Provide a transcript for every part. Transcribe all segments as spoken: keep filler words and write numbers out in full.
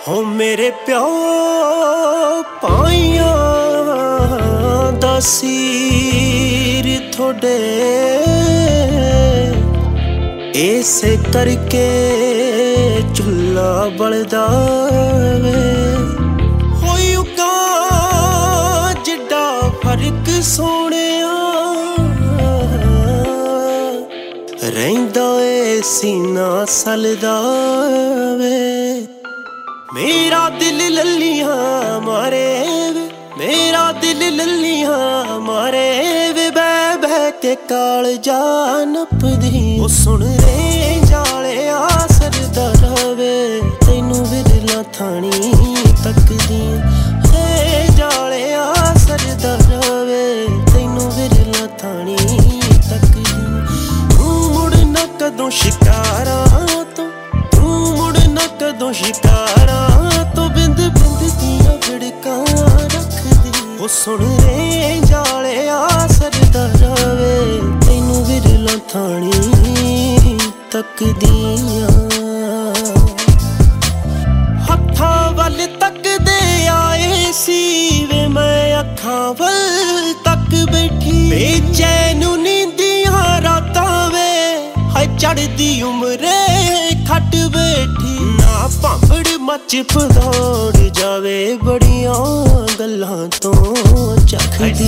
हो मेरे प्यो पाइया दा सीर थोड़े ऐसे करके चुल्ला बलदा वे होयुगा जिड्डा फर्क सोने रहिंदा ए सीना सलदा वे मेरा दिल लल्लियां मारे वे मेरा दिल लल्लियां मारे वे बह बह के कालजा नपदी ओ सुन रे जाले आसरदा रवे तैनू विरला थानी तकदी रे जाले आसरदा रवे तैनू विरला थानी तकदी तू मुड़ न कदों शिकारा तो तू मुड़ न कदों शिकारा तो बिंद बिंद दियां बिड़कां रखदी ओ सुन रे जाले आसरदा रवे तैनू विरला थानी तकदियां हत्थां वल तकदे आए सी वे मैं अखां वल तक बैठी बेचैन नींदियां रातां वे हाय चढ़दी उमरे खट बैठी ना भांबड़ मच भदौड़ जावे बड़ियां गल्लां तो चखदी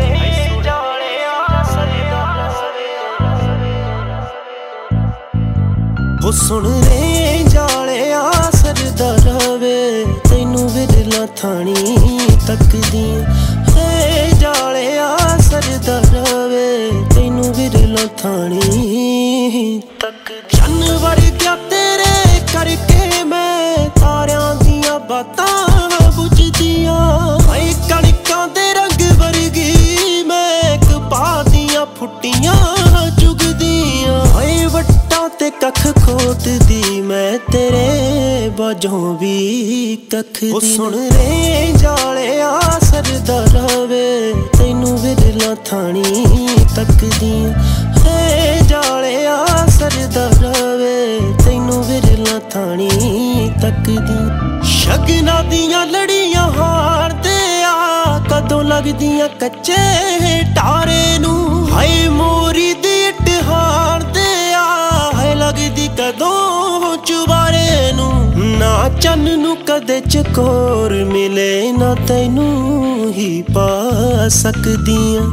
ओ सुन रे जाले आसरदा रवे तैनू विरला थानी तकदी रे जाले आसरदा रवे तैनू विरला थानी तकदी चन्न वर्ग्या तेरे करके मैं तारियां दियां बातां बुझदियां हाय कणकां दे रंग वर्गी मैं कपाह दियां फुट्टियां चुगदियां हाय वट्टां ते कख खोटदी मैं तेरे बाजों भी कख दी ओ सुन रे जाले आसरदा रवे तैनू विरला थानी तकदी रे जाले आसरदा रवे तैनू विरला थानी तकदी शगना दियां लड़ियां हारदे आ कदों लगदियां कच्चे टारे नू हाय मोरी दी इट हारदे आ हाय लगदी कदों चुबारे नू ना चन्न नू कदे चकोर मिले ना तैनू ही पा सकदियां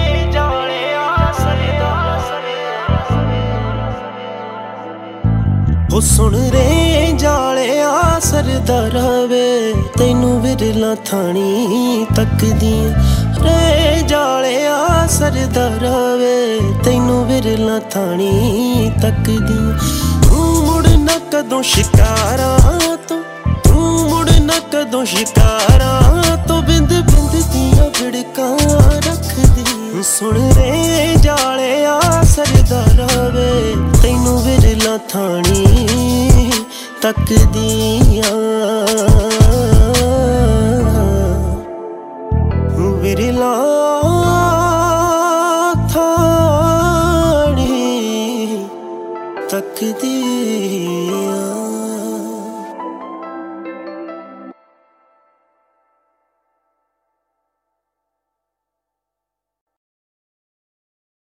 ओ सुन रे जाले आसरदा रवे तैनू विरला थानी तकदियां रे जाले आसरदा रवे तैनू विरला थानी तकदियां तू मुड़ न कदों शिकारा तो तू मुड़ न कदों शिकारा तो बिंद बिंद दियां बिड़कां रखदी सुन रे जाले आसरदा रवे तैनू विरला थानी तकदियां विरला थानी तकदी।